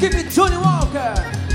Give it Johnny Walker.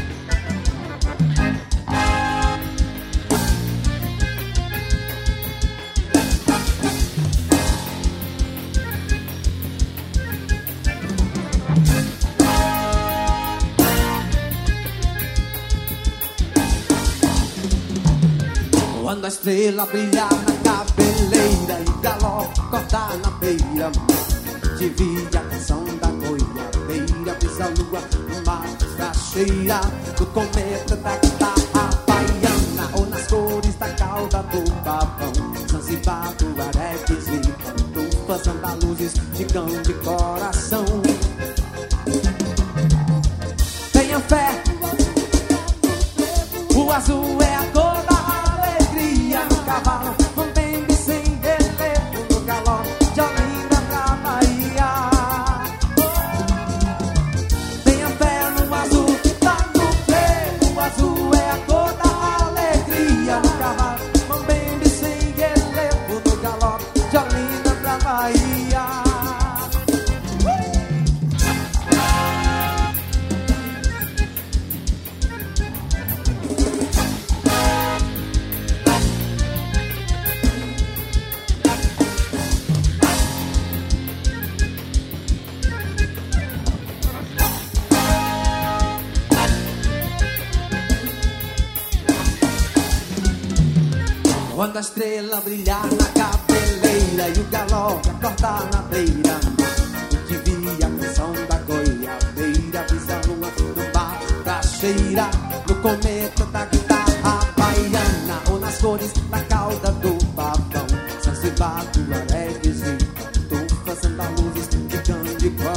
Quando a estrela brilhar na cabeleira e o galope cortar na beira, divide a canção da goiabeira, visa a lua numa cacheira, no cometa da guitarra baiana, ou nas cores da cauda do pavão, Zanzibar, do Areques e Pantufas, andaluzes de cão de coração. Tenha fé, o azul é a cor da cavalo, contendo sem relevo no galope de Olinda pra Bahia. Tenha fé no azul, tá no frevo. O azul é a cor da alegria no cavalo, contendo sem relevo no galope de Olinda pra Bahia. Quando a estrela brilhar na cabeleira e o galope cortar na beira, divide a canção da goiabeira, visa a lua no bar da cheira, no cometa da guitarra baiana, ou nas cores da cauda do pavão, Zanzibar, do Areques e Pantufas, andaluzes de cão de coração.